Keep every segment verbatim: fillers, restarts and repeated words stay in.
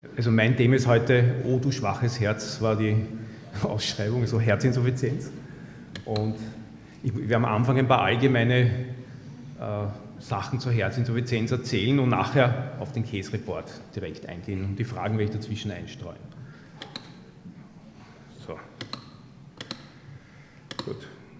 Also mein Thema ist heute, oh du schwaches Herz, war die Ausschreibung, so Herzinsuffizienz. Und ich, wir werden am Anfang ein paar allgemeine äh, Sachen zur Herzinsuffizienz erzählen und nachher auf den Case-Report direkt eingehen und die Fragen werde ich dazwischen einstreuen. So. Gut.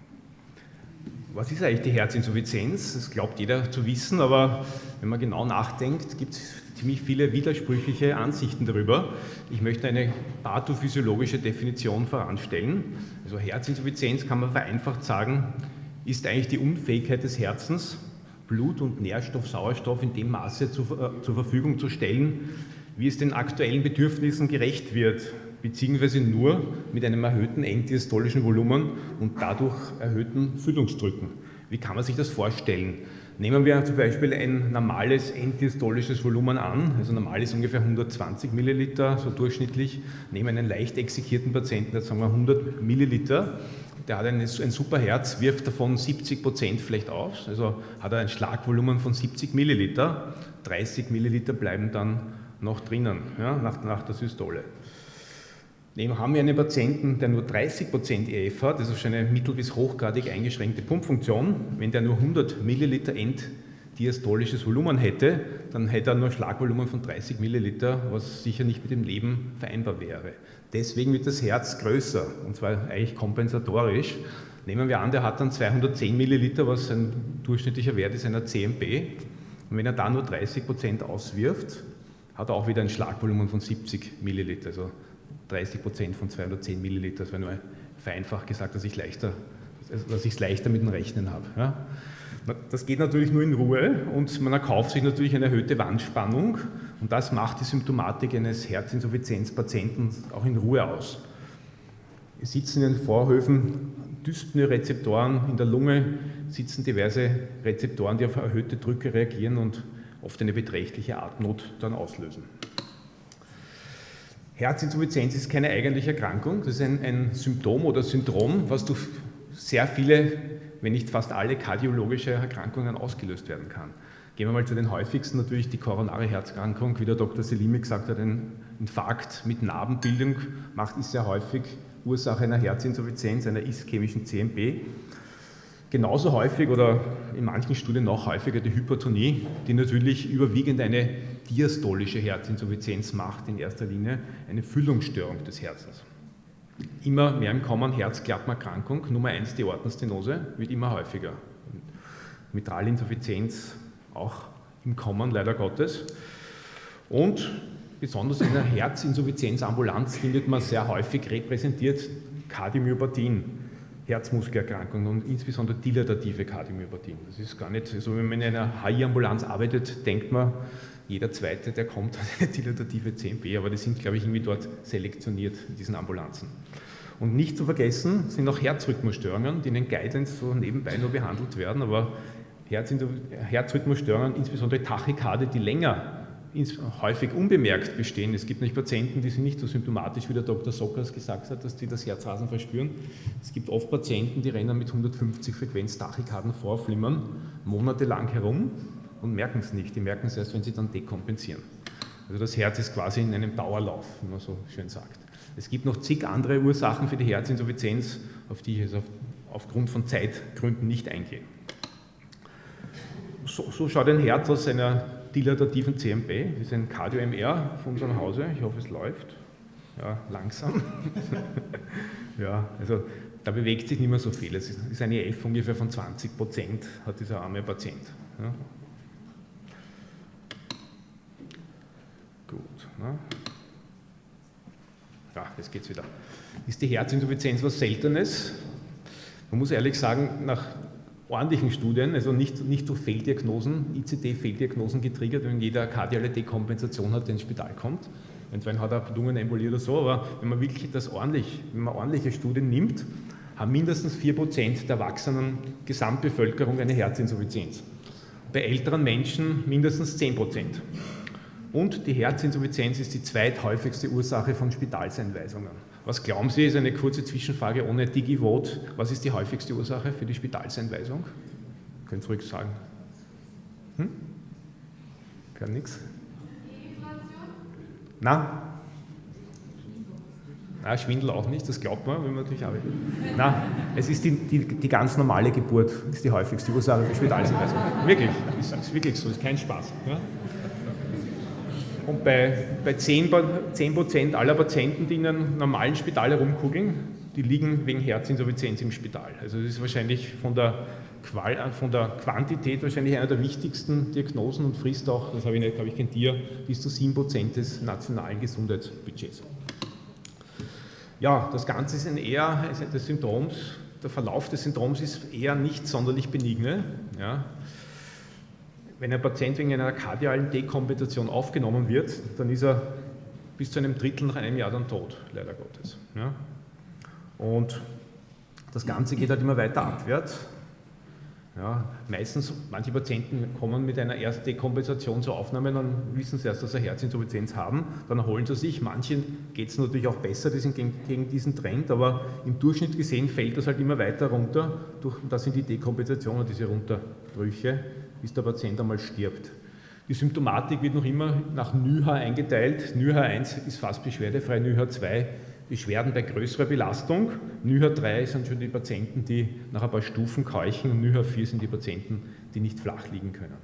Was ist eigentlich die Herzinsuffizienz? Das glaubt jeder zu wissen, aber wenn man genau nachdenkt, gibt es ziemlich viele widersprüchliche Ansichten darüber. Ich möchte eine pathophysiologische Definition voranstellen. Also Herzinsuffizienz kann man vereinfacht sagen, ist eigentlich die Unfähigkeit des Herzens, Blut und Nährstoff, Sauerstoff in dem Maße zu, äh, zur Verfügung zu stellen, wie es den aktuellen Bedürfnissen gerecht wird, beziehungsweise nur mit einem erhöhten enddiastolischen Volumen und dadurch erhöhten Füllungsdrücken. Wie kann man sich das vorstellen? Nehmen wir zum Beispiel ein normales enddiastolisches Volumen an, also normal ist ungefähr hundertzwanzig Milliliter, so durchschnittlich. Nehmen einen leicht exekierten Patienten, jetzt sagen wir hundert Milliliter, der hat ein, ein super Herz, wirft davon siebzig Prozent vielleicht aus, also hat er ein Schlagvolumen von siebzig Milliliter, dreißig Milliliter bleiben dann noch drinnen, ja, nach, nach der Systole. Nehmen haben wir einen Patienten, der nur dreißig Prozent E F hat, also schon eine mittel- bis hochgradig eingeschränkte Pumpfunktion. Wenn der nur hundert Milliliter enddiastolisches Volumen hätte, dann hätte er nur ein Schlagvolumen von dreißig Milliliter, was sicher nicht mit dem Leben vereinbar wäre. Deswegen wird das Herz größer, und zwar eigentlich kompensatorisch. Nehmen wir an, der hat dann zweihundertzehn Milliliter, was ein durchschnittlicher Wert ist einer C M B. Und wenn er da nur dreißig Prozent auswirft, hat er auch wieder ein Schlagvolumen von siebzig Milliliter. Also dreißig Prozent von zweihundertzehn Milliliter, das wäre nur vereinfacht gesagt, dass ich leichter, dass ich es leichter mit dem Rechnen habe. Ja. Das geht natürlich nur in Ruhe und man erkauft sich natürlich eine erhöhte Wandspannung und das macht die Symptomatik eines Herzinsuffizienzpatienten auch in Ruhe aus. Es sitzen in den Vorhöfen Dyspnoe-Rezeptoren, in der Lunge sitzen diverse Rezeptoren, die auf erhöhte Drücke reagieren und oft eine beträchtliche Atemnot dann auslösen. Herzinsuffizienz ist keine eigentliche Erkrankung, das ist ein, ein Symptom oder Syndrom, was durch sehr viele, wenn nicht fast alle kardiologische Erkrankungen ausgelöst werden kann. Gehen wir mal zu den häufigsten, natürlich die koronare Herzerkrankung, wie der Doktor Selimi gesagt hat, ein Infarkt mit Narbenbildung macht, ist sehr häufig Ursache einer Herzinsuffizienz, einer ischämischen C M B. Genauso häufig oder in manchen Studien noch häufiger die Hypertonie, die natürlich überwiegend eine diastolische Herzinsuffizienz macht, in erster Linie eine Füllungsstörung des Herzens. Immer mehr im Kommen Herzklappenerkrankung, Nummer eins die Aortenstenose, wird immer häufiger. Mitralinsuffizienz auch im Kommen, leider Gottes. Und besonders in der Herzinsuffizienzambulanz findet man sehr häufig repräsentiert Kardiomyopathien. Herzmuskelerkrankungen und insbesondere dilatative Kardiomyopathien. Das ist gar nicht, also wenn man in einer H I-Ambulanz arbeitet, denkt man, jeder Zweite, der kommt, hat eine dilatative C M B, aber die sind, glaube ich, irgendwie dort selektioniert in diesen Ambulanzen. Und nicht zu vergessen sind auch Herzrhythmusstörungen, die in den Guidelines so nebenbei nur behandelt werden, aber Herzrhythmusstörungen, insbesondere Tachykardie, die länger häufig unbemerkt bestehen. Es gibt nicht Patienten, die sind nicht so symptomatisch, wie der Doktor Sockers gesagt hat, dass die das Herzrasen verspüren. Es gibt oft Patienten, die rennen mit hundertfünfzig Frequenz Tachykarden vorflimmern, monatelang herum und merken es nicht. Die merken es erst, wenn sie dann dekompensieren. Also das Herz ist quasi in einem Dauerlauf, wie man so schön sagt. Es gibt noch zig andere Ursachen für die Herzinsuffizienz, auf die ich jetzt auf, aufgrund von Zeitgründen nicht eingehe. So, so schaut ein Herz aus einer dilatativen C M B, das ist ein Cardio-M R von unserem Hause, ich hoffe es läuft, ja, langsam. Ja, also da bewegt sich nicht mehr so viel, es ist eine E F ungefähr von zwanzig Prozent, hat dieser arme Patient. Ja. Gut, ne? Ja, jetzt geht's wieder. Ist die Herzinsuffizienz was Seltenes? Man muss ehrlich sagen, nach ordentlichen Studien, also nicht, nicht durch Fehldiagnosen, I C D-Fehldiagnosen getriggert, wenn jeder kardiale Dekompensation hat, der ins Spital kommt. Entweder hat er Lungenembolie oder so, aber wenn man wirklich das ordentlich, wenn man ordentliche Studien nimmt, haben mindestens vier Prozent der erwachsenen Gesamtbevölkerung eine Herzinsuffizienz. Bei älteren Menschen mindestens zehn Prozent. Und die Herzinsuffizienz ist die zweithäufigste Ursache von Spitalseinweisungen. Was glauben Sie, ist eine kurze Zwischenfrage ohne Digi-Vote. Was ist die häufigste Ursache für die Spitalseinweisung? Können Sie ruhig sagen. Hm? Gar nichts? Na? Na, Schwindel auch nicht, das glaubt man, wenn man natürlich arbeitet. Na, es ist die, die, die ganz normale Geburt, ist die häufigste Ursache für Spiralsynthese. Wirklich, ist, ist wirklich so, ist kein Spaß. Ja? Und bei, bei zehn Prozent aller Patienten, die in einem normalen Spital herumkugeln, die liegen wegen Herzinsuffizienz im Spital. Also das ist wahrscheinlich von der, Qual, von der Quantität wahrscheinlich einer der wichtigsten Diagnosen und frisst auch, das habe ich nicht, glaube ich, kennt ihr, bis zu sieben Prozent des nationalen Gesundheitsbudgets. Ja, das Ganze ist ein eher, des Symptoms, der Verlauf des Symptoms ist eher nicht sonderlich benigne. Ja. Wenn ein Patient wegen einer kardialen Dekompensation aufgenommen wird, dann ist er bis zu einem Drittel nach einem Jahr dann tot, leider Gottes. Ja. Und das Ganze geht halt immer weiter abwärts. Ja, meistens, manche Patienten kommen mit einer ersten Dekompensation zur Aufnahme, dann wissen sie erst, dass sie Herzinsuffizienz haben, dann erholen sie sich. Manchen geht es natürlich auch besser, die sind gegen, gegen diesen Trend, aber im Durchschnitt gesehen fällt das halt immer weiter runter. Durch, das sind die Dekompensationen, diese Runterbrüche, bis der Patient einmal stirbt. Die Symptomatik wird noch immer nach N Y H A eingeteilt. N Y H A eins ist fast beschwerdefrei, N Y H A zwei Beschwerden bei größerer Belastung. N Y H A drei sind schon die Patienten, die nach ein paar Stufen keuchen, und N Y H A vier sind die Patienten, die nicht flach liegen können.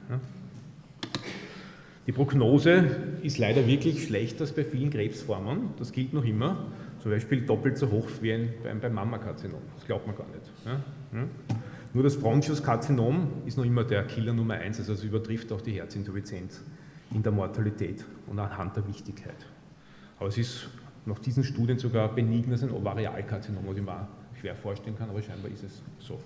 Die Prognose ist leider wirklich schlechter als bei vielen Krebsformen. Das gilt noch immer. Zum Beispiel doppelt so hoch wie ein, beim, beim Mammakarzinom. Das glaubt man gar nicht. Nur das Bronchuskarzinom ist noch immer der Killer Nummer eins, also es übertrifft auch die Herzinsuffizienz in der Mortalität und anhand der Wichtigkeit. Aber es ist nach diesen Studien sogar benigner als ein Ovarialkarzinom, was ich mir auch schwer vorstellen kann, aber scheinbar ist es so.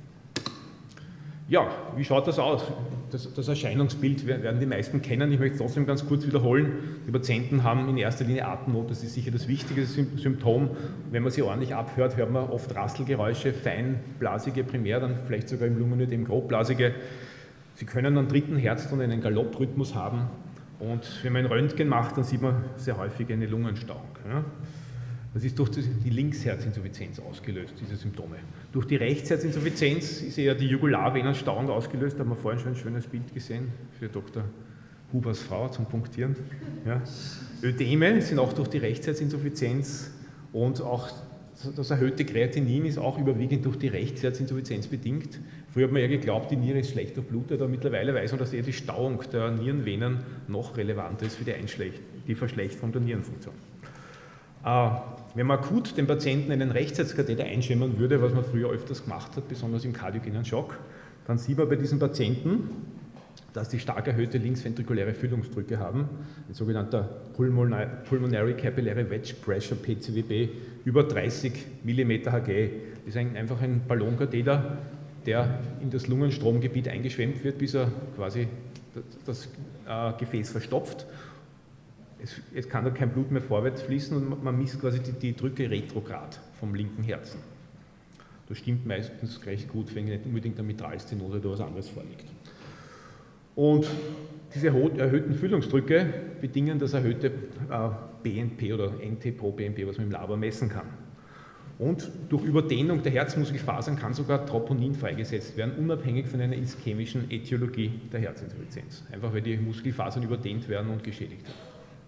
Ja, wie schaut das aus? Das, das Erscheinungsbild werden die meisten kennen. Ich möchte es trotzdem ganz kurz wiederholen. Die Patienten haben in erster Linie Atemnot, das ist sicher das wichtigste Symptom. Wenn man sie ordentlich abhört, hört man oft Rasselgeräusche, feinblasige primär, dann vielleicht sogar im Lungenödem grobblasige. Sie können einen dritten Herzton, einen Galopprhythmus haben. Und wenn man ein Röntgen macht, dann sieht man sehr häufig eine Lungenstauung. Ja. Das ist durch die Linksherzinsuffizienz ausgelöst, diese Symptome. Durch die Rechtsherzinsuffizienz ist eher die Jugularvenenstauung ausgelöst, da haben wir vorhin schon ein schönes Bild gesehen für Doktor Hubers Frau zum Punktieren. Ja. Ödeme sind auch durch die Rechtsherzinsuffizienz, und auch das erhöhte Kreatinin ist auch überwiegend durch die Rechtsherzinsuffizienz bedingt. Früher hat man ja geglaubt, die Niere ist schlecht durchblutet, aber mittlerweile weiß man, dass eher die Stauung der Nierenvenen noch relevanter ist für die, die Verschlechterung der Nierenfunktion. Äh, wenn man akut den Patienten einen Rechtsherzkatheter einschämen würde, was man früher öfters gemacht hat, besonders im kardiogenen Schock, dann sieht man bei diesen Patienten, dass die stark erhöhte linksventrikuläre Füllungsdrücke haben, ein sogenannter Pulmonary Capillary Wedge Pressure, P C V B, über dreißig Millimeter Hg. Das ist ein, einfach ein Ballonkatheter, der in das Lungenstromgebiet eingeschwemmt wird, bis er quasi das, das äh, Gefäß verstopft. Es, es kann dann kein Blut mehr vorwärts fließen und man misst quasi die, die Drücke retrograd vom linken Herzen. Das stimmt meistens recht gut, wenn nicht unbedingt eine Mitralstenose oder was anderes vorliegt. Und diese erhöhten Füllungsdrücke bedingen das erhöhte äh, B N P oder N T pro B N P, was man im Labor messen kann. Und durch Überdehnung der Herzmuskelfasern kann sogar Troponin freigesetzt werden, unabhängig von einer ischämischen Ätiologie der Herzinsuffizienz. Einfach weil die Muskelfasern überdehnt werden und geschädigt werden.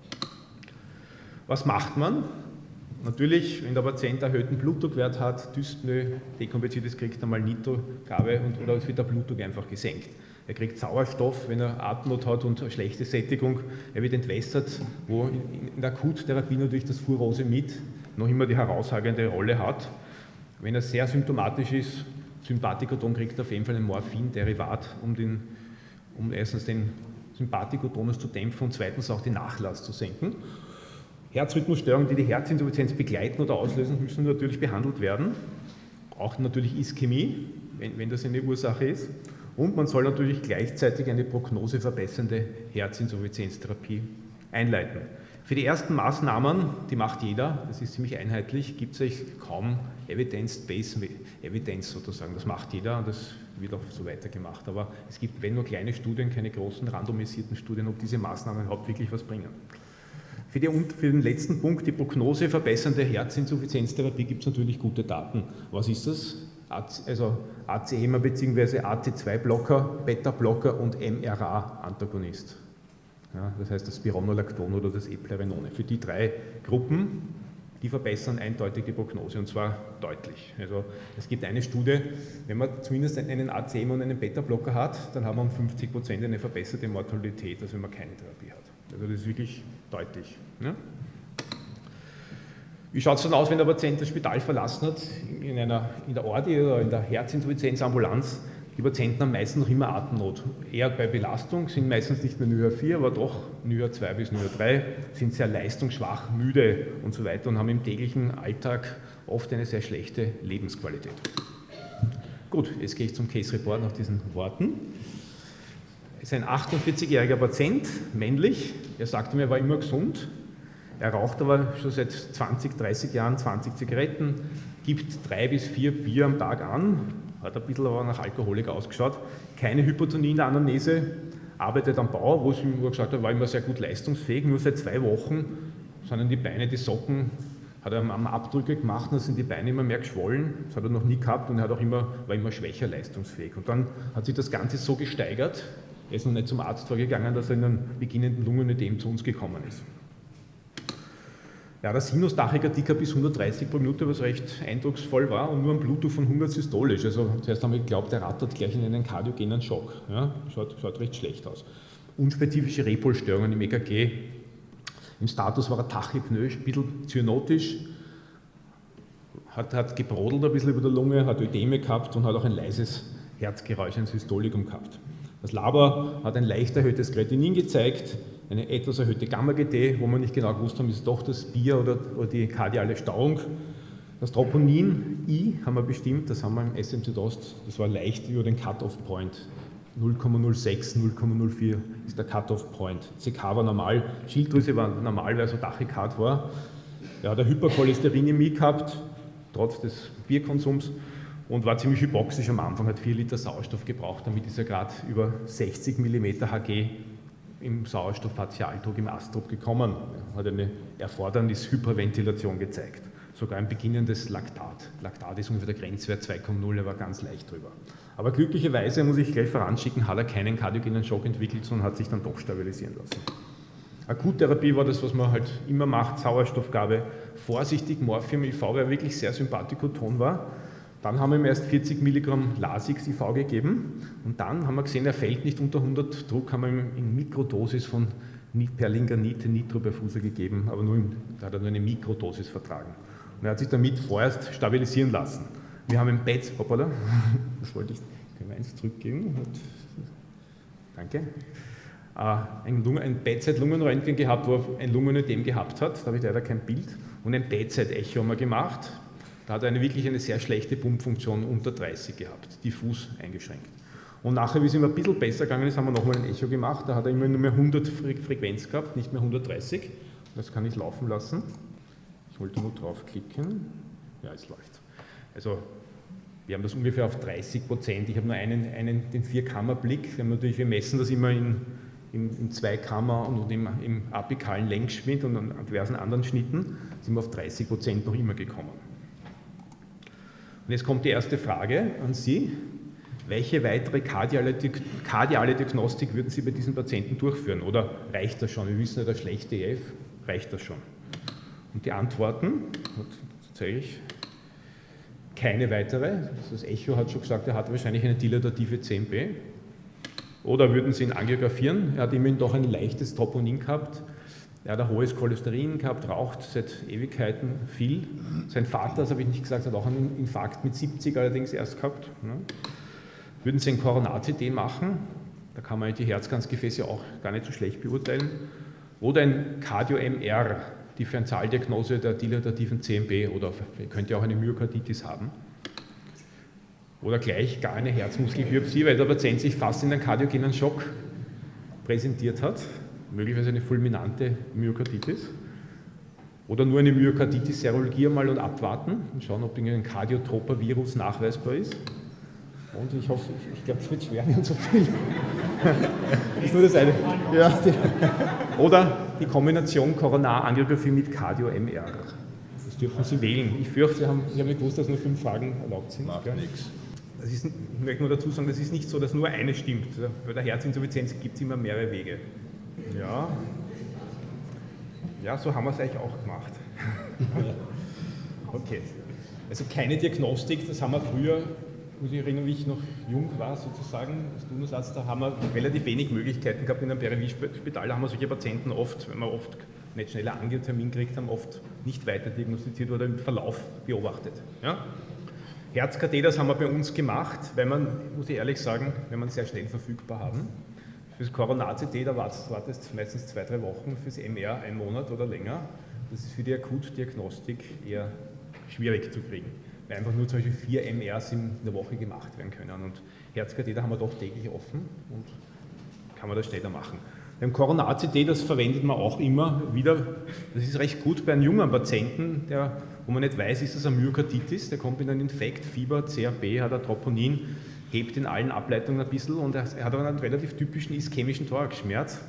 Was macht man? Natürlich, wenn der Patient erhöhten Blutdruckwert hat, Dyspnoe, dekompensiertes, kriegt er mal Nitrogabe und, oder es wird der Blutdruck einfach gesenkt. Er kriegt Sauerstoff, wenn er Atemnot hat und eine schlechte Sättigung. Er wird entwässert, wo in der Akuttherapie natürlich das Furosemid noch immer die herausragende Rolle hat. Wenn er sehr symptomatisch ist, Sympathikoton, kriegt er auf jeden Fall ein Morphin-Derivat, um, den, um erstens den Sympathikotonus zu dämpfen und zweitens auch den Nachlass zu senken. Herzrhythmusstörungen, die die Herzinsuffizienz begleiten oder auslösen, müssen natürlich behandelt werden. Auch natürlich Ischämie, wenn, wenn das eine Ursache ist. Und man soll natürlich gleichzeitig eine prognoseverbessernde Herzinsuffizienztherapie einleiten. Für die ersten Maßnahmen, die macht jeder, das ist ziemlich einheitlich, gibt es eigentlich kaum Evidence-Based Evidence sozusagen. Das macht jeder und das wird auch so weitergemacht. Aber es gibt, wenn nur kleine Studien, keine großen randomisierten Studien, ob diese Maßnahmen überhaupt wirklich was bringen. Für, die, für den letzten Punkt, die prognoseverbessernde Herzinsuffizienztherapie, gibt es natürlich gute Daten. Was ist das? Also A C E M A bzw. A C zwei Blocker, Beta-Blocker und M R A-Antagonist. Ja, das heißt das Spironolacton oder das Eplerenone. Für die drei Gruppen, die verbessern eindeutig die Prognose, und zwar deutlich. Also es gibt eine Studie, wenn man zumindest einen A C M und einen Beta-Blocker hat, dann haben wir um fünfzig Prozent eine verbesserte Mortalität, als wenn man keine Therapie hat. Also das ist wirklich deutlich. Ja? Wie schaut es dann aus, wenn der Patient das Spital verlassen hat, in, einer, in der Ordi oder in der Herzinsuffizienzambulanz? Die Patienten haben meistens noch immer Atemnot. Eher bei Belastung, sind meistens nicht mehr N Y A vier, aber doch N Y A zwei bis N Y A drei, sind sehr leistungsschwach, müde und so weiter und haben im täglichen Alltag oft eine sehr schlechte Lebensqualität. Gut, jetzt gehe ich zum Case Report nach diesen Worten. Es ist ein achtundvierzigjähriger Patient, männlich. Er sagte mir, er war immer gesund. Er raucht aber schon seit zwanzig, dreißig Jahren zwanzig Zigaretten, gibt drei bis vier Bier am Tag an, hat ein bisschen aber nach Alkoholiker ausgeschaut, keine Hypotonie in der Anamnese, arbeitet am Bau, wo er gesagt hat, war immer sehr gut leistungsfähig, nur seit zwei Wochen sind die Beine, die Socken, hat er am Abdrücke gemacht, dann sind die Beine immer mehr geschwollen, das hat er noch nie gehabt und er hat auch immer, war immer schwächer leistungsfähig. Und dann hat sich das Ganze so gesteigert, er ist noch nicht zum Arzt vorgegangen, dass er in einem beginnenden Lungenödem zu uns gekommen ist. Ja, der Sinus Tachykardie bis hundertdreißig pro Minute, was recht eindrucksvoll war, und nur ein Blutdruck von hundert systolisch. Also zuerst haben wir geglaubt, der rattert gleich in einen kardiogenen Schock. Ja, schaut, schaut recht schlecht aus. Unspezifische Repolstörungen im E K G. Im Status war er tachypnoisch, ein bisschen zyanotisch, hat, hat gebrodelt ein bisschen über der Lunge, hat Ödeme gehabt und hat auch ein leises Herzgeräusch, ein Systolikum gehabt. Das Labor hat ein leicht erhöhtes Kreatinin gezeigt, eine etwas erhöhte Gamma-G T, wo wir nicht genau gewusst haben, ist es doch das Bier oder, oder die kardiale Stauung. Das Troponin I haben wir bestimmt, das haben wir im S M C DOST, das war leicht über den Cut-off-Point. null Komma null sechs, null Komma null vier ist der Cut-off-Point. C K war normal, Schilddrüse war normal, weil so Tachykard war. Er hat eine Hypercholesterinämie gehabt, trotz des Bierkonsums, und war ziemlich hypoxisch am Anfang, hat vier Liter Sauerstoff gebraucht, damit ist er gerade über sechzig Millimeter Hg im Sauerstoffpartialdruck im Astrup gekommen. Er hat eine Erfordernis-Hyperventilation gezeigt. Sogar ein beginnendes Laktat. Laktat ist ungefähr der Grenzwert zwei Komma null, er war ganz leicht drüber. Aber glücklicherweise, muss ich gleich voranschicken, hat er keinen kardiogenen Schock entwickelt, sondern hat sich dann doch stabilisieren lassen. Akuttherapie war das, was man halt immer macht, Sauerstoffgabe, vorsichtig, Morphium I V, weil er wirklich sehr sympathikoton war. Dann haben wir ihm erst vierzig Milligramm Lasix I V gegeben und dann haben wir gesehen, er fällt nicht unter hundert Druck, haben wir ihm in Mikrodosis von Perlinganit, Nitroperfuser gegeben, aber nur in, da hat er nur eine Mikrodosis vertragen. Und er hat sich damit vorerst stabilisieren lassen. Wir haben im Bett, hoppala, das wollte ich, können wir eins zurückgeben? Danke. Ein, Lungen, ein Bedside-Lungenröntgen gehabt, wo er ein Lungenödem gehabt hat, da habe ich leider kein Bild, und ein Bedside-Echo haben wir gemacht. Da hat er eine, wirklich eine sehr schlechte Pumpfunktion unter dreißig gehabt, diffus eingeschränkt. Und nachher, wie es ihm ein bisschen besser gegangen ist, haben wir nochmal ein Echo gemacht, da hat er immer nur mehr hundert Frequenz gehabt, nicht mehr hundertdreißig. Das kann ich laufen lassen. Ich wollte nur draufklicken. Ja, es läuft. Also, wir haben das ungefähr auf dreißig Prozent. Ich habe nur einen, einen den Vier-Kammer-Blick. Wir, haben natürlich, wir messen das immer in, in, in Zwei-Kammer- und im, im apikalen Längsschnitt und an diversen anderen Schnitten. Sind wir auf dreißig Prozent noch immer gekommen. Und jetzt kommt die erste Frage an Sie. Welche weitere kardiale, kardiale Diagnostik würden Sie bei diesen Patienten durchführen? Oder reicht das schon? Wir wissen ja, der schlechte E F, reicht das schon? Und die Antworten, tatsächlich keine weitere. Das Echo hat schon gesagt, er hat wahrscheinlich eine dilatative C M B. Oder würden Sie ihn angiografieren? Er hat immerhin doch ein leichtes Troponin gehabt. Er hat ein hohes Cholesterin gehabt, raucht seit Ewigkeiten viel. Sein Vater, das habe ich nicht gesagt, hat auch einen Infarkt mit siebzig allerdings erst gehabt. Würden Sie ein Coronat-C T machen? Da kann man die Herzkranzgefäße auch gar nicht so schlecht beurteilen. Oder ein Cardio-M R, Differentialdiagnose der dilatativen C M B, oder könnte auch eine Myokarditis haben. Oder gleich gar eine Herzmuskelbiopsie, weil der Patient sich fast in einen kardiogenen Schock präsentiert hat. Möglicherweise eine fulminante Myokarditis. Oder nur eine Myokarditis-Serologie einmal und abwarten und schauen, ob ein kardiotroper Virus nachweisbar ist. Und ich hoffe, ich, ich glaube, es wird schwer werden so viel. Das ist nur das eine. Ja. Oder die Kombination Koronarangiographie mit Cardio-M R. Das dürfen Sie wählen. Ich fürchte, Sie haben, ich habe nicht gewusst, dass nur fünf Fragen erlaubt sind. Macht nichts. Das ist, ich möchte nur dazu sagen, das ist nicht so, dass nur eine stimmt. Bei der Herzinsuffizienz gibt es immer mehrere Wege. Ja, ja, so haben wir es eigentlich auch gemacht. Okay, also keine Diagnostik, das haben wir früher, muss ich erinnern, wie ich noch jung war sozusagen, als Turnusarzt, da haben wir relativ wenig Möglichkeiten gehabt in einem Perivie-Spital, da haben wir solche Patienten oft, wenn wir oft nicht schneller Angiotermin gekriegt haben, oft nicht weiter diagnostiziert oder im Verlauf beobachtet. Ja? Herzkatheters haben wir bei uns gemacht, weil man, muss ich ehrlich sagen, wenn man sehr schnell verfügbar haben. Fürs Coronar-C T, da wartest du meistens zwei, drei Wochen, fürs M R ein Monat oder länger. Das ist für die Akutdiagnostik eher schwierig zu kriegen, weil einfach nur zum Beispiel vier M Rs in der Woche gemacht werden können. Und Herzkatheter haben wir doch täglich offen und kann man das schneller machen. Beim Coronar-C T, das verwendet man auch immer wieder, das ist recht gut bei einem jungen Patienten, der, wo man nicht weiß, ist das eine Myokarditis, der kommt mit einem Infekt, Fieber, C R P, hat ein Troponin, hebt in allen Ableitungen ein bisschen und er hat aber einen relativ typischen ischämischen Thoraxschmerz.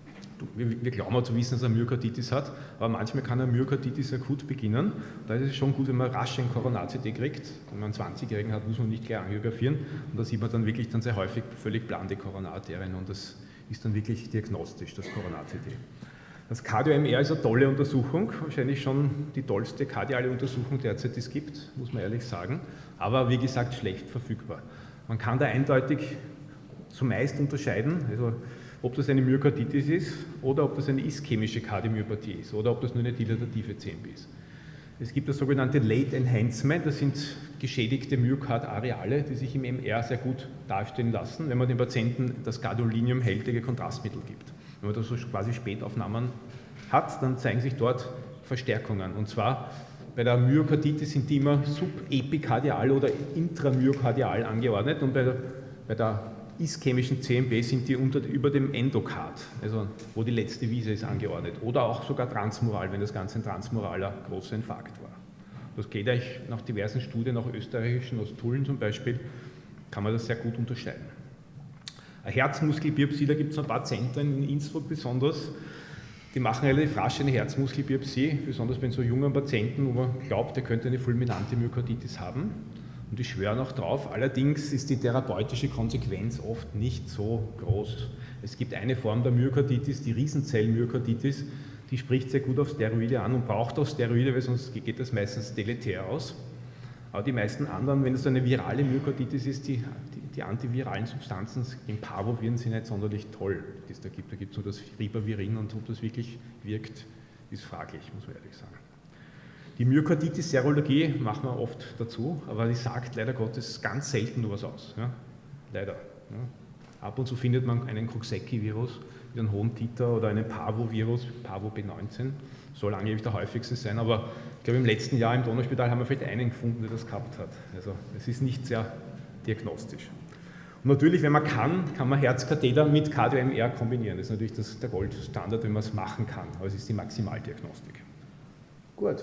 Wir glauben auch zu wissen, dass er eine Myokarditis hat, aber manchmal kann eine Myokarditis akut beginnen. Da ist es schon gut, wenn man rasch ein Coronar-C T kriegt. Wenn man einen zwanzigjährigen hat, muss man nicht gleich angiografieren und da sieht man dann wirklich dann sehr häufig völlig blande Koronararterien und das ist dann wirklich diagnostisch, das Coronar-C T. Das Cardio-M R ist eine tolle Untersuchung, wahrscheinlich schon die tollste kardiale Untersuchung derzeit, die es gibt, muss man ehrlich sagen, aber wie gesagt schlecht verfügbar. Man kann da eindeutig zumeist unterscheiden, also ob das eine Myokarditis ist oder ob das eine ischämische Kardiomyopathie ist oder ob das nur eine dilatative C M P ist. Es gibt das sogenannte Late Enhancement, das sind geschädigte Myokardareale, die sich im M R sehr gut darstellen lassen, wenn man dem Patienten das gadoliniumhältige Kontrastmittel gibt. Wenn man das so quasi Spätaufnahmen hat, dann zeigen sich dort Verstärkungen. Und zwar bei der Myokarditis sind die immer subepikardial oder intramyokardial angeordnet und bei der, bei der ischämischen C M P sind die unter, über dem Endokard, also wo die letzte Wiese ist, angeordnet. Oder auch sogar transmural, wenn das Ganze ein transmuraler großer Infarkt war. Das geht euch nach diversen Studien, auch österreichischen, aus Tulln zum Beispiel, kann man das sehr gut unterscheiden. Eine Herzmuskelbiopsie, da gibt es ein paar Zentren in Innsbruck besonders, die machen relativ rasch eine Herzmuskelbiopsie, besonders bei so jungen Patienten, wo man glaubt, der könnte eine fulminante Myokarditis haben. Und die schwören auch drauf, allerdings ist die therapeutische Konsequenz oft nicht so groß. Es gibt eine Form der Myokarditis, die Riesenzell-Myokarditis, die spricht sehr gut auf Steroide an und braucht auch Steroide, weil sonst geht das meistens deletär aus. Aber die meisten anderen, wenn es eine virale Myokarditis ist, die, die, die antiviralen Substanzen, im Parvoviren sind nicht sonderlich toll, die es da gibt. Da gibt es nur das Ribavirin und ob das wirklich wirkt, ist fraglich, muss man ehrlich sagen. Die Myokarditis-Serologie machen wir oft dazu, aber die sagt leider Gottes ganz selten nur was aus. Ja? Leider. Ja? Ab und zu findet man einen Coxsackie-Virus mit einem hohen Titer oder einen Parvo-Virus, Parvo B neunzehn, soll angeblich der häufigste sein, aber ich glaube im letzten Jahr im Donauspital haben wir vielleicht einen gefunden, der das gehabt hat. Also es ist nicht sehr diagnostisch. Und natürlich, wenn man kann, kann man Herzkatheter mit Cardio-M R kombinieren. Das ist natürlich das, der Goldstandard, wenn man es machen kann, aber es ist die Maximaldiagnostik. Gut.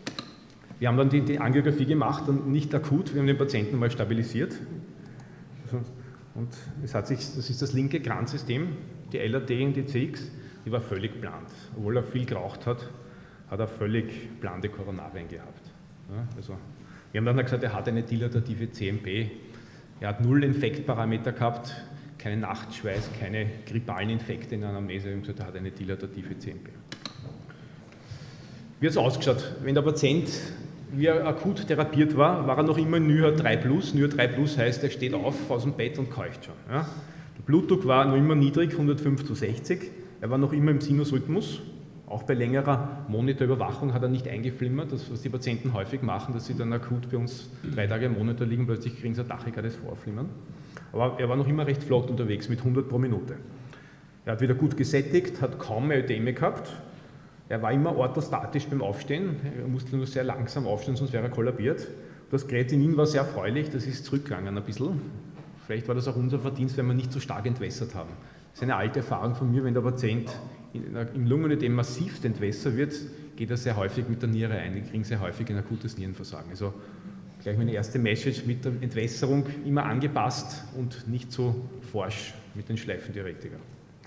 Wir haben dann die, die Angiografie gemacht und nicht akut, wir haben den Patienten mal stabilisiert. Also, und es hat sich, das ist das linke Kranzsystem, die L R T und die C X, die war völlig bland. Obwohl er viel geraucht hat, hat er völlig blande Koronarien gehabt. Ja, also, wir haben dann gesagt, er hat eine dilatative C M P, er hat null Infektparameter gehabt, keinen Nachtschweiß, keine grippalen Infekte in der Anamnese, wir haben gesagt, er hat eine dilatative C M P. Wie hat es ausgeschaut? Wenn der Patient, wie er akut therapiert war, war er noch immer in N Y H A drei plus. N Y H A drei plus heißt, er steht auf aus dem Bett und keucht schon. Ja? Der Blutdruck war noch immer niedrig, hundertfünf zu sechzig. Er war noch immer im Sinusrhythmus. Auch bei längerer Monitorüberwachung hat er nicht eingeflimmert. Das, was die Patienten häufig machen, dass sie dann akut bei uns drei Tage im Monitor liegen, plötzlich kriegen sie ein tachykardes Vorflimmern. Aber er war noch immer recht flott unterwegs mit hundert pro Minute. Er hat wieder gut gesättigt, hat kaum mehr Ödeme gehabt. Er war immer orthostatisch beim Aufstehen, er musste nur sehr langsam aufstehen, sonst wäre er kollabiert. Das Kreatinin war sehr erfreulich, das ist zurückgegangen ein bisschen. Vielleicht war das auch unser Verdienst, wenn wir nicht so stark entwässert haben. Das ist eine alte Erfahrung von mir, wenn der Patient im Lungenödem massivst entwässert wird, geht er sehr häufig mit der Niere ein, die kriegen sehr häufig ein akutes Nierenversagen. Also gleich meine erste Message mit der Entwässerung immer angepasst und nicht so forsch mit den Schleifendiuretika.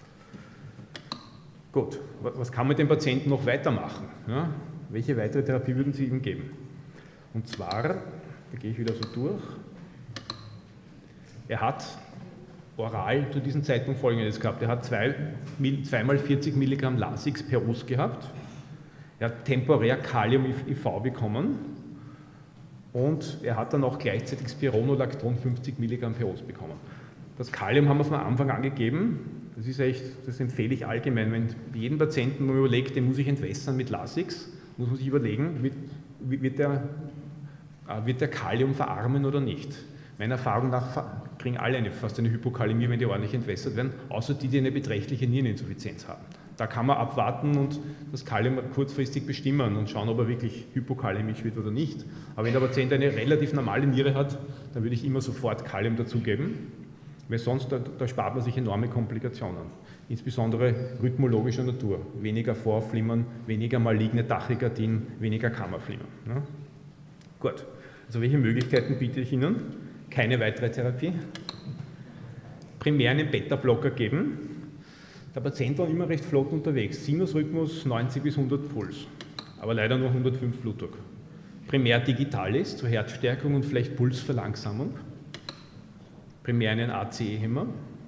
Gut, was kann man mit dem Patienten noch weitermachen? Ja, welche weitere Therapie würden Sie ihm geben? Und zwar, da gehe ich wieder so durch, er hat oral zu diesem Zeitpunkt Folgendes gehabt. Er hat zwei, zweimal vierzig Milligramm Lasix per Os gehabt. Er hat temporär Kalium-I V bekommen und er hat dann auch gleichzeitig Spironolacton fünfzig Milligramm per Os bekommen. Das Kalium haben wir von Anfang an gegeben. Das ist echt, das empfehle ich allgemein. Wenn jeden Patienten man überlegt, den muss ich entwässern mit Lasix, muss man sich überlegen, wird, wird, der, wird der Kalium verarmen oder nicht. Meiner Erfahrung nach kriegen alle eine, fast eine Hypokalämie, wenn die ordentlich entwässert werden, außer die, die eine beträchtliche Niereninsuffizienz haben. Da kann man abwarten und das Kalium kurzfristig bestimmen und schauen, ob er wirklich hypokalemisch wird oder nicht. Aber wenn der Patient eine relativ normale Niere hat, dann würde ich immer sofort Kalium dazugeben, weil sonst da, da spart man sich enorme Komplikationen. Insbesondere rhythmologischer Natur. Weniger Vorflimmern, weniger maligne Tachykardien, weniger Kammerflimmern. Ja? Gut, also welche Möglichkeiten biete ich Ihnen? Keine weitere Therapie. Primär einen Beta-Blocker geben. Der Patient war immer recht flott unterwegs. Sinusrhythmus neunzig bis hundert Puls, aber leider nur hundertfünf Blutdruck. Primär Digitalis zur Herzstärkung und vielleicht Pulsverlangsamung. Primär einen A C E-Hämmer.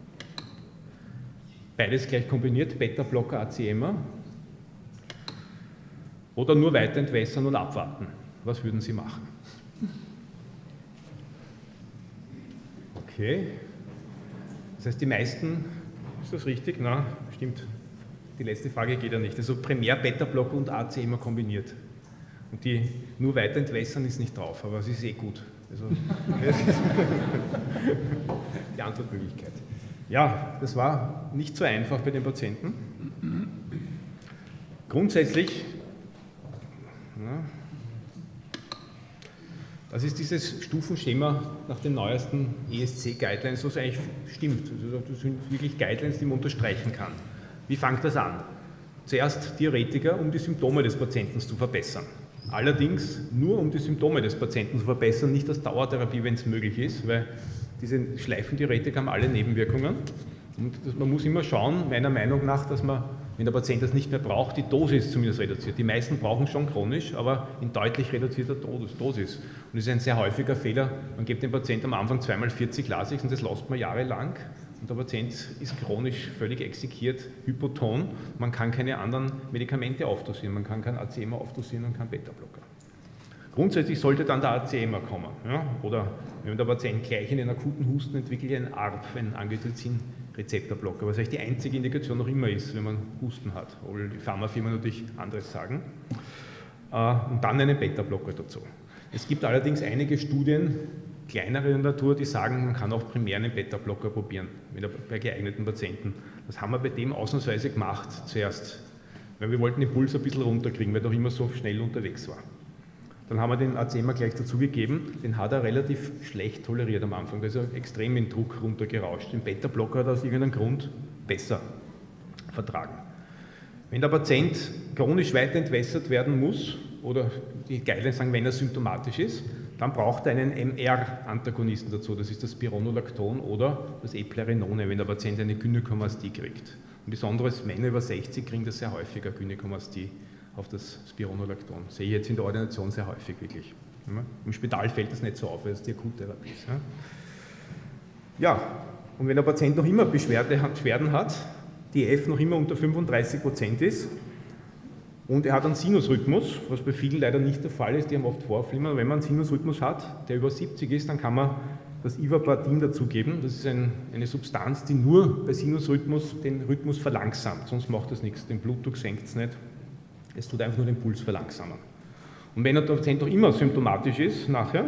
Beides gleich kombiniert, Beta-Blocker, A C E-Hämmer. Oder nur weiter entwässern und abwarten. Was würden Sie machen? Okay. Das heißt, die meisten, ist das richtig? Na, stimmt. Die letzte Frage geht ja nicht. Also primär Beta-Blocker und A C E-Hämmer kombiniert. Und die nur weiter entwässern ist nicht drauf, aber es ist eh gut. Also, die Antwortmöglichkeit. Ja, das war nicht so einfach bei den Patienten. Grundsätzlich, ja, das ist dieses Stufenschema nach den neuesten E S C-Guidelines, was eigentlich stimmt. Also das sind wirklich Guidelines, die man unterstreichen kann. Wie fängt das an? Zuerst Diuretika, um die Symptome des Patienten zu verbessern. Allerdings nur um die Symptome des Patienten zu verbessern, nicht als Dauertherapie, wenn es möglich ist, weil diese Schleifendiuretika haben alle Nebenwirkungen. Und das, man muss immer schauen, meiner Meinung nach, dass man, wenn der Patient das nicht mehr braucht, die Dosis zumindest reduziert. Die meisten brauchen schon chronisch, aber in deutlich reduzierter Dosis. Und das ist ein sehr häufiger Fehler. Man gibt dem Patienten am Anfang zweimal vierzig Lasix und das lässt man jahrelang. Und der Patient ist chronisch völlig exekiert, hypoton. Man kann keine anderen Medikamente aufdosieren. Man kann kein A C E-Hämmer aufdosieren und kein Beta-Blocker. Grundsätzlich sollte dann der A C E-Hämmer kommen. Ja? Oder wenn der Patient gleich einen akuten Husten entwickelt, einen A R B, einen Angiotensin-Rezeptorblocker, was eigentlich die einzige Indikation noch immer ist, wenn man Husten hat, obwohl die Pharmafirmen natürlich anderes sagen. Und dann einen Beta-Blocker dazu. Es gibt allerdings einige Studien, kleinere Natur, die sagen, man kann auch primär einen Beta-Blocker probieren bei geeigneten Patienten. Das haben wir bei dem ausnahmsweise gemacht zuerst, weil wir wollten den Puls ein bisschen runterkriegen, weil er doch immer so schnell unterwegs war. Dann haben wir den A C E-Hämmer gleich dazugegeben, den hat er relativ schlecht toleriert am Anfang, da ist er extrem in Druck runtergerauscht. Den Beta-Blocker hat er aus irgendeinem Grund besser vertragen. Wenn der Patient chronisch weiter entwässert werden muss, oder die Guidelines sagen, wenn er symptomatisch ist, dann braucht er einen M R-Antagonisten dazu, das ist das Spironolacton oder das Eplerenone, wenn der Patient eine Gynäkomastie kriegt. Und besonders Männer über sechzig kriegen das sehr häufig, eine Gynäkomastie auf das Spironolacton. Das sehe ich jetzt in der Ordination sehr häufig wirklich. Im Spital fällt das nicht so auf, weil es die Akuttherapie ist. Ja, und wenn der Patient noch immer Beschwerde, Beschwerden hat, die F noch immer unter fünfunddreißig Prozent ist, und er hat einen Sinusrhythmus, was bei vielen leider nicht der Fall ist, die haben oft Vorflimmern. Wenn man einen Sinusrhythmus hat, der über siebzig ist, dann kann man das Ivabradin dazugeben. Das ist ein, eine Substanz, die nur bei Sinusrhythmus den Rhythmus verlangsamt, sonst macht das nichts, den Blutdruck senkt es nicht, es tut einfach nur den Puls verlangsamen. Und wenn der Patient noch immer symptomatisch ist nachher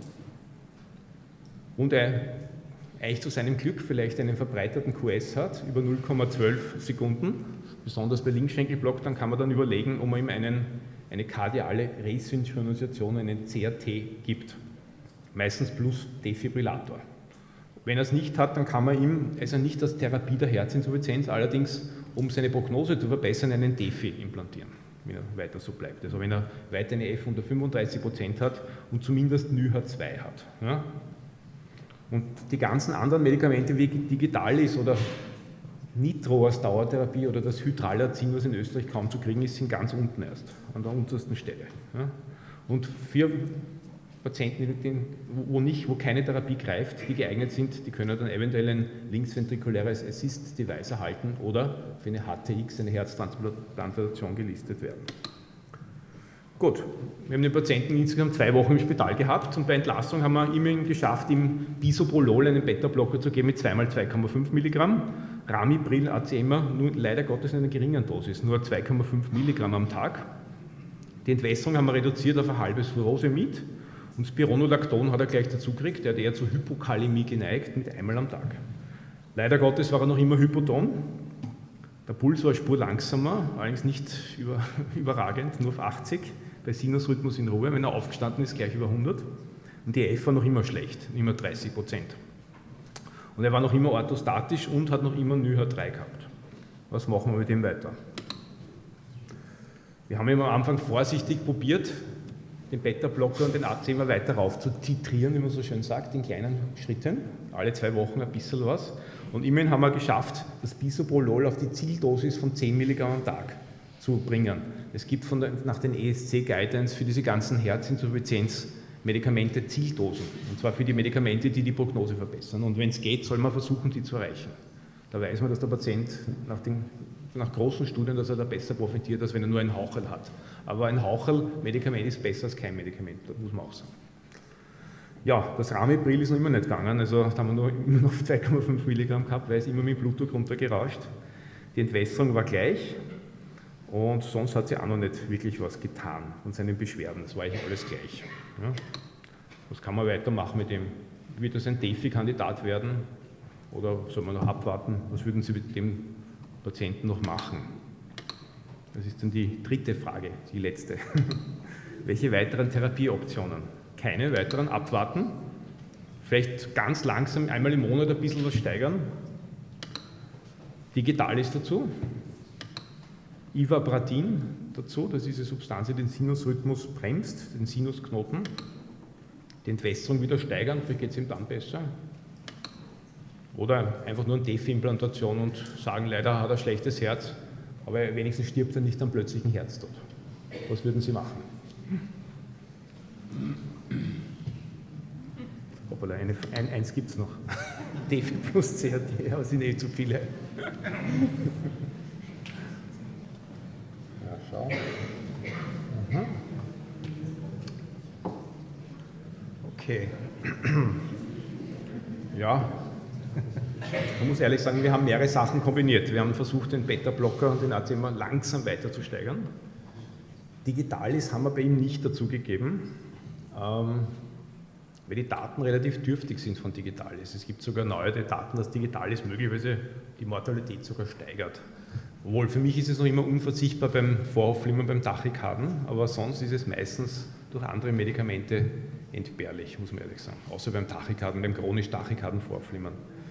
und er eigentlich zu seinem Glück vielleicht einen verbreiterten Q S hat, über null Komma zwölf Sekunden, besonders bei Linkschenkelblock, dann kann man dann überlegen, ob man ihm einen, eine kardiale Resynchronisation, einen C R T gibt. Meistens plus Defibrillator. Wenn er es nicht hat, dann kann man ihm, also nicht als Therapie der Herzinsuffizienz, allerdings, um seine Prognose zu verbessern, einen Defi implantieren, wenn er weiter so bleibt. Also wenn er weiter eine F unter fünfunddreißig Prozent hat und zumindest N Y H zwei hat. Ja? Und die ganzen anderen Medikamente wie Digitalis oder Nitro als Dauertherapie oder das Hydralazin, was in Österreich kaum zu kriegen ist, sind ganz unten erst, an der untersten Stelle. Ja? Und für Patienten, wo, nicht, wo keine Therapie greift, die geeignet sind, die können dann eventuell ein linksventrikuläres Assist-Device erhalten oder für eine H T X, eine Herztransplantation, gelistet werden. Gut, wir haben den Patienten insgesamt zwei Wochen im Spital gehabt und bei Entlassung haben wir immerhin geschafft, ihm Bisoprolol, einen Beta-Blocker, zu geben mit zwei mal zwei Komma fünf Milligramm. Ramipril, A C immer, nur leider Gottes in einer geringeren Dosis, nur zwei Komma fünf Milligramm am Tag. Die Entwässerung haben wir reduziert auf ein halbes Furosemid und Spironolacton hat er gleich dazu gekriegt, der hat eher zur Hypokalämie geneigt mit einmal am Tag. Leider Gottes war er noch immer hypoton. Der Puls war eine Spur langsamer, allerdings nicht über, überragend, nur auf achtzig, bei Sinusrhythmus in Ruhe. Wenn er aufgestanden ist, gleich über hundert. Und die F war noch immer schlecht, immer dreißig Prozent. Und er war noch immer orthostatisch und hat noch immer N Y H drei gehabt. Was machen wir mit dem weiter? Wir haben ihm am Anfang vorsichtig probiert, den Beta-Blocker und den A C immer weiter rauf zu titrieren, wie man so schön sagt, in kleinen Schritten, alle zwei Wochen ein bisschen was. Und immerhin haben wir geschafft, das Bisoprolol auf die Zieldosis von zehn Milligramm am Tag zu bringen. Es gibt von der, nach den E S C-Guidelines für diese ganzen Herzinsuffizienz-Medikamente Zieldosen. Und zwar für die Medikamente, die die Prognose verbessern. Und wenn es geht, soll man versuchen, die zu erreichen. Da weiß man, dass der Patient nach, den, nach großen Studien, dass er da besser profitiert, als wenn er nur ein Haucherl hat. Aber ein Haucherl-Medikament ist besser als kein Medikament, das muss man auch sagen. Ja, das Ramipril ist noch immer nicht gegangen, also da haben wir nur, immer noch zwei Komma fünf Milligramm gehabt, weil es immer mit dem Blutdruck runtergerauscht. Die Entwässerung war gleich und sonst hat sie auch noch nicht wirklich was getan von seinen Beschwerden, das war eigentlich alles gleich. Ja. Was kann man weitermachen mit dem? Wird das ein Defi-Kandidat werden oder soll man noch abwarten? Was würden Sie mit dem Patienten noch machen? Das ist dann die dritte Frage, die letzte. Welche weiteren Therapieoptionen? Keine weiteren, abwarten, vielleicht ganz langsam einmal im Monat ein bisschen was steigern. Digitalis dazu, Ivabratin dazu, das ist eine Substanz, die den Sinusrhythmus bremst, den Sinusknoten, die Entwässerung wieder steigern, vielleicht geht es ihm dann besser. Oder einfach nur eine Defi-Implantation und sagen, leider hat er ein schlechtes Herz, aber wenigstens stirbt er nicht am plötzlichen Herztod. Was würden Sie machen? Hoppala, eine, ein, eins gibt es noch. Defi plus C R T, aber sind eh zu viele. Ja, schau. Mhm. Okay. Ja, man muss ehrlich sagen, wir haben mehrere Sachen kombiniert. Wir haben versucht, den Beta-Blocker und den A C immer langsam weiter zu steigern. Digitalis haben wir bei ihm nicht dazu gegeben. Ähm, weil die Daten relativ dürftig sind von Digitalis. Es gibt sogar neuere Daten, dass Digitalis möglicherweise die Mortalität sogar steigert. Obwohl, für mich ist es noch immer unverzichtbar beim Vorhofflimmern, beim Tachykarden, aber sonst ist es meistens durch andere Medikamente entbehrlich, muss man ehrlich sagen. Außer beim Tachykarden, beim chronisch Tachykarden Vorhofflimmern.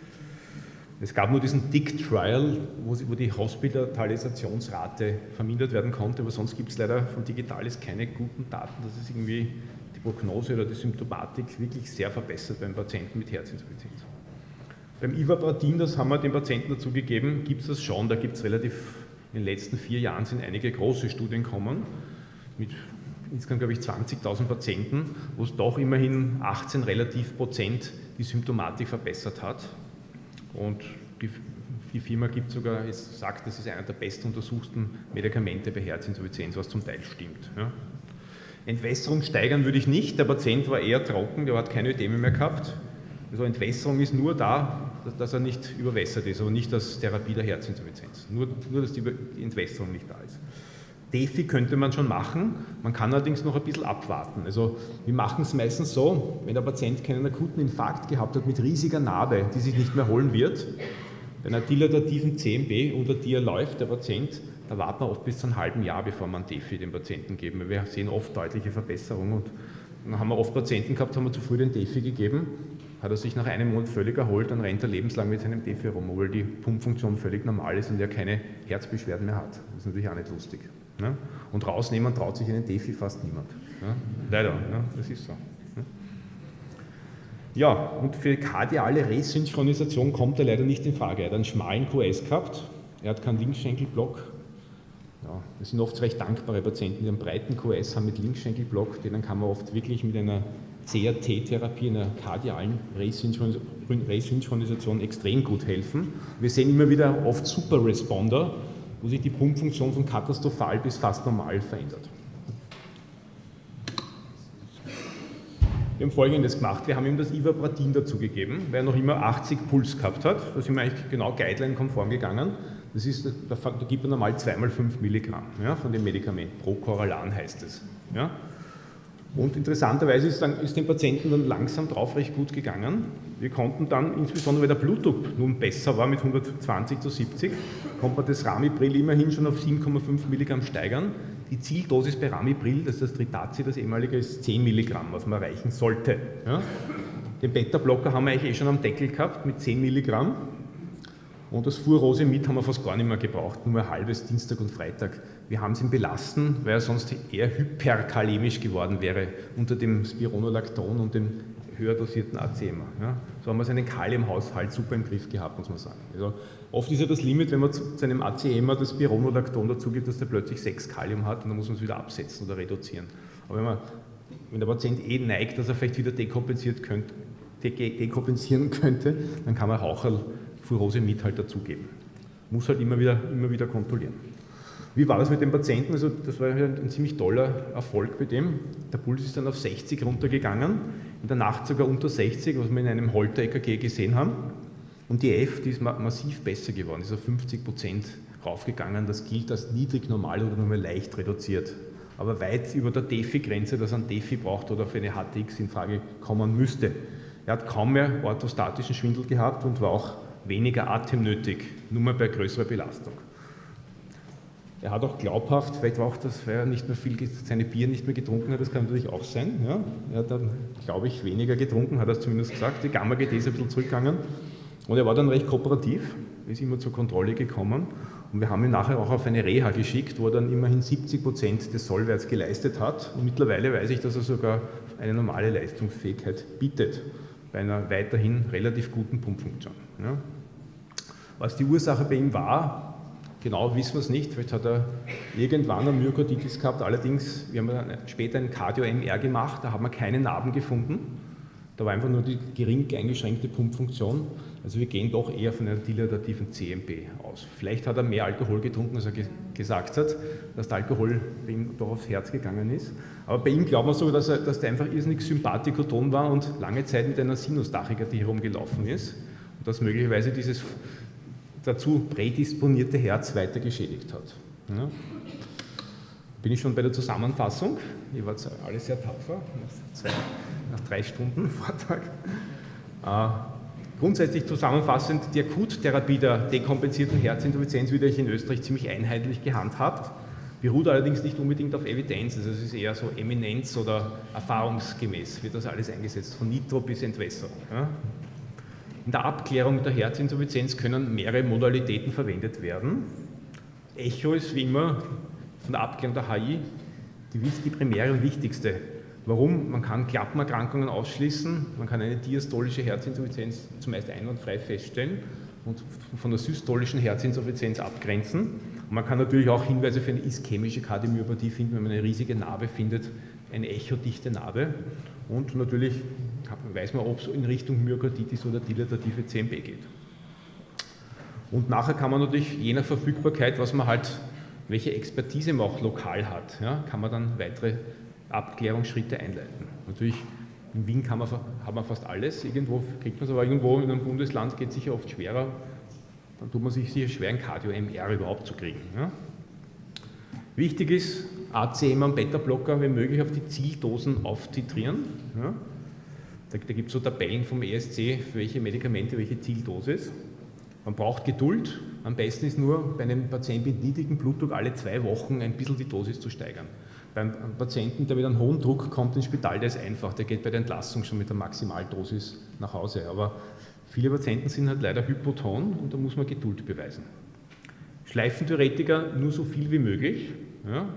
Es gab nur diesen D I C-Trial, wo, wo die Hospitalisationsrate vermindert werden konnte, aber sonst gibt es leider von Digitalis keine guten Daten, dass es irgendwie die Prognose oder die Symptomatik wirklich sehr verbessert beim Patienten mit Herzinsuffizienz. Beim Ivabratin, das haben wir den Patienten dazu gegeben, gibt es das schon, da gibt es relativ, in den letzten vier Jahren sind einige große Studien gekommen, mit insgesamt glaube ich zwanzigtausend Patienten, wo es doch immerhin achtzehn relativ Prozent die Symptomatik verbessert hat. Und die, die Firma gibt sogar, es sagt, das ist einer der besten untersuchten Medikamente bei Herzinsuffizienz, was zum Teil stimmt. Ja. Entwässerung steigern würde ich nicht, der Patient war eher trocken, der hat keine Ödeme mehr gehabt. Also Entwässerung ist nur da, dass, dass er nicht überwässert ist, aber nicht als Therapie der Herzinsuffizienz. Nur, nur dass die, die Entwässerung nicht da ist. Defi könnte man schon machen, man kann allerdings noch ein bisschen abwarten. Also wir machen es meistens so, wenn der Patient keinen akuten Infarkt gehabt hat mit riesiger Narbe, die sich nicht mehr holen wird, bei einer dilatativen C M B, unter die er läuft, der Patient, da warten wir oft bis zu einem halben Jahr, bevor man Defi dem Patienten geben, weil wir sehen oft deutliche Verbesserungen. Und dann haben wir oft Patienten gehabt, haben wir zu früh den Defi gegeben, hat er sich nach einem Monat völlig erholt, dann rennt er lebenslang mit seinem Defi rum, obwohl die Pumpfunktion völlig normal ist und er keine Herzbeschwerden mehr hat. Das ist natürlich auch nicht lustig. Ne? Und rausnehmen traut sich einen Defi fast niemand. Ne? Leider, ne? Das ist so. Ne? Ja, und für kardiale Resynchronisation kommt er leider nicht in Frage. Er hat einen schmalen Q S gehabt, er hat keinen Linksschenkelblock. Ja, das sind oft recht dankbare Patienten, die einen breiten Q S haben mit Linksschenkelblock, denen kann man oft wirklich mit einer C R T-Therapie, einer kardialen Resynchronisation extrem gut helfen. Wir sehen immer wieder oft Super-Responder, wo sich die Pumpfunktion von katastrophal bis fast normal verändert. Wir haben Folgendes gemacht, wir haben ihm das Ivapratin dazugegeben, weil er noch immer achtzig Puls gehabt hat. Da sind wir eigentlich genau guideline-konform gegangen. Das ist, da gibt man normal zwei mal fünf Milligramm, ja, von dem Medikament, Procorallan heißt es. Ja. Und interessanterweise ist, dann, ist dem Patienten dann langsam drauf recht gut gegangen. Wir konnten dann, insbesondere weil der Blutdruck nun besser war mit hundertzwanzig zu siebzig, konnte man das Ramipril immerhin schon auf sieben Komma fünf Milligramm steigern. Die Zieldosis bei Ramipril, das ist das Tritazi, das ehemalige, ist zehn Milligramm, was man erreichen sollte. Ja. Den Beta-Blocker haben wir eigentlich eh schon am Deckel gehabt mit zehn Milligramm. Und das Furosemid haben wir fast gar nicht mehr gebraucht, nur ein halbes Dienstag und Freitag. Wir haben es ihm belassen, weil er sonst eher hyperkalemisch geworden wäre unter dem Spironolacton und dem höher dosierten A C E M A. Ja. So haben wir seinen Kaliumhaushalt super im Griff gehabt, muss man sagen. Also oft ist ja das Limit, wenn man zu seinem A C E M A das Spironolacton dazu gibt, dass der plötzlich sechs Kalium hat und dann muss man es wieder absetzen oder reduzieren. Aber wenn, man, wenn der Patient eh neigt, dass er vielleicht wieder dekompensiert könnte, dekompensieren könnte, dann kann man Raucherl Furosemid halt dazugeben. Muss halt immer wieder, immer wieder kontrollieren. Wie war das mit dem Patienten? Also das war ein, ein ziemlich toller Erfolg bei dem. Der Puls ist dann auf sechzig runtergegangen, in der Nacht sogar unter sechzig, was wir in einem Holter-E K G gesehen haben. Und die F, die ist ma massiv besser geworden, ist auf fünfzig Prozent raufgegangen. Das gilt als niedrig normal oder nur mal leicht reduziert. Aber weit über der Defi-Grenze, dass er ein Defi braucht oder für eine H T X in Frage kommen müsste. Er hat kaum mehr orthostatischen Schwindel gehabt und war auch weniger Atem nötig, nur mal bei größerer Belastung. Er hat auch glaubhaft, vielleicht war auch das, weil er nicht mehr viel, seine Bier nicht mehr getrunken hat, das kann natürlich auch sein. Ja. Er hat dann, glaube ich, weniger getrunken, hat er zumindest gesagt. Die Gamma-G T ist ein bisschen zurückgegangen. Und er war dann recht kooperativ, ist immer zur Kontrolle gekommen. Und wir haben ihn nachher auch auf eine Reha geschickt, wo er dann immerhin siebzig Prozent des Sollwerts geleistet hat. Und mittlerweile weiß ich, dass er sogar eine normale Leistungsfähigkeit bietet, bei einer weiterhin relativ guten Pumpfunktion. Ja. Was die Ursache bei ihm war, genau wissen wir es nicht. Vielleicht hat er irgendwann eine Myokarditis gehabt. Allerdings, wir haben dann später ein Cardio-M R gemacht, da haben wir keine Narben gefunden. Da war einfach nur die gering eingeschränkte Pumpfunktion. Also wir gehen doch eher von einer dilatativen C M P aus. Vielleicht hat er mehr Alkohol getrunken, als er ge gesagt hat, dass der Alkohol bei ihm doch aufs Herz gegangen ist. Aber bei ihm glauben wir sogar, dass, er, dass der einfach irrsinnig sympathikoton war und lange Zeit mit einer Sinustachykardie herumgelaufen ist. Und dass möglicherweise dieses dazu prädisponierte Herz weiter geschädigt hat. Ja. Bin ich schon bei der Zusammenfassung. Ihr wart alle sehr tapfer, nach, zwei, nach drei Stunden Vortrag. Äh, grundsätzlich zusammenfassend, die Akuttherapie der dekompensierten Herzinsuffizienz wird in Österreich ziemlich einheitlich gehandhabt, beruht allerdings nicht unbedingt auf Evidenz, also es ist eher so Eminenz oder erfahrungsgemäß wird das alles eingesetzt, von Nitro bis Entwässerung. Ja. In der Abklärung der Herzinsuffizienz können mehrere Modalitäten verwendet werden. Echo ist wie immer von der Abklärung der H I die, die primäre und wichtigste. Warum? Man kann Klappenerkrankungen ausschließen, man kann eine diastolische Herzinsuffizienz zumeist einwandfrei feststellen und von der systolischen Herzinsuffizienz abgrenzen. Und man kann natürlich auch Hinweise für eine ischämische Kardiomyopathie finden, wenn man eine riesige Narbe findet, eine echodichte Narbe. Und natürlich weiß man, ob es in Richtung Myokarditis oder dilatative C M P geht. Und nachher kann man natürlich, je nach Verfügbarkeit, was man halt, welche Expertise man auch lokal hat, ja, kann man dann weitere Abklärungsschritte einleiten. Natürlich, in Wien kann man, hat man fast alles, irgendwo kriegt man es, aber irgendwo in einem Bundesland geht es sicher oft schwerer, dann tut man sich sicher schwer, ein Cardio-M R überhaupt zu kriegen. Ja. Wichtig ist, A C E M A und Beta-Blocker, wenn möglich, auf die Zieldosen auftitrieren. Ja. Da, da gibt es so Tabellen vom E S C, für welche Medikamente, welche Zieldosis. Man braucht Geduld. Am besten ist nur, bei einem Patienten mit niedrigem Blutdruck alle zwei Wochen ein bisschen die Dosis zu steigern. Beim Patienten, der mit einem hohen Druck kommt ins Spital, der ist einfach, der geht bei der Entlassung schon mit der Maximaldosis nach Hause. Aber viele Patienten sind halt leider hypoton und da muss man Geduld beweisen. Schleifendiuretiker nur so viel wie möglich. Ja.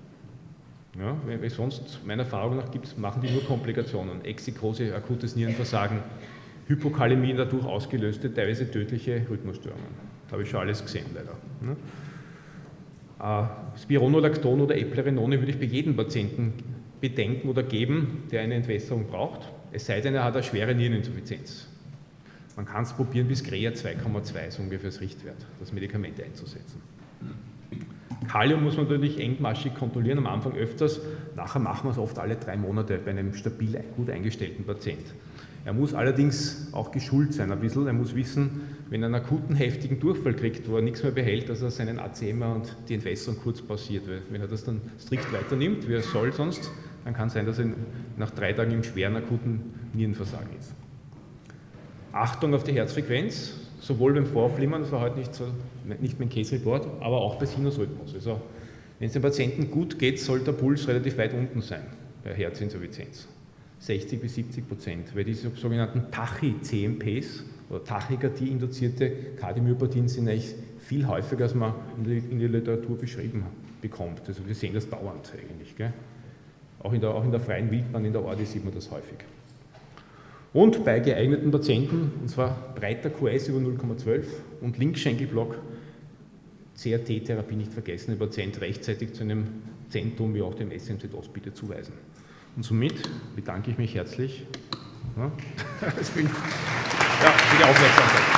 Ja, weil sonst, meiner Erfahrung nach, gibt's, machen die nur Komplikationen. Exikose, akutes Nierenversagen, Hypokalämie dadurch ausgelöste, teilweise tödliche Rhythmusstörungen. Da habe ich schon alles gesehen, leider. Ja. Äh, Spironolacton oder Eplerenone würde ich bei jedem Patienten bedenken oder geben, der eine Entwässerung braucht, es sei denn, er hat eine schwere Niereninsuffizienz. Man kann es probieren, bis Grea zwei Komma zwei ist ungefähr das Richtwert, das Medikament einzusetzen. Kalium muss man natürlich engmaschig kontrollieren, am Anfang öfters, nachher machen wir es oft alle drei Monate bei einem stabil gut eingestellten Patient. Er muss allerdings auch geschult sein ein bisschen, er muss wissen, wenn er einen akuten, heftigen Durchfall kriegt, wo er nichts mehr behält, dass er seinen A C M A und die Entwässerung kurz pausiert, weil wenn er das dann strikt weiternimmt, wie er soll sonst, dann kann es sein, dass er nach drei Tagen im schweren, akuten Nierenversagen ist. Achtung auf die Herzfrequenz, sowohl beim Vorflimmern, das war heute nicht, so, nicht mein Case Report, aber auch bei Sinusrhythmus. Also, wenn es dem Patienten gut geht, soll der Puls relativ weit unten sein bei Herzinsuffizienz. sechzig bis siebzig Prozent, weil diese sogenannten Tachy-C M Ps oder Tachykardie-induzierte Kardiomyopathien sind eigentlich viel häufiger, als man in der Literatur beschrieben bekommt. Also wir sehen das dauernd eigentlich. Gell? Auch, in der, auch in der freien Wildbahn, in der Ordi sieht man das häufig. Und bei geeigneten Patienten, und zwar breiter Q S über null Komma zwölf und Linkschenkelblock, C R T-Therapie nicht vergessen, den Patient rechtzeitig zu einem Zentrum wie auch dem S M Z Hospital zuweisen. Und somit bedanke ich mich herzlich ja, für die Aufmerksamkeit.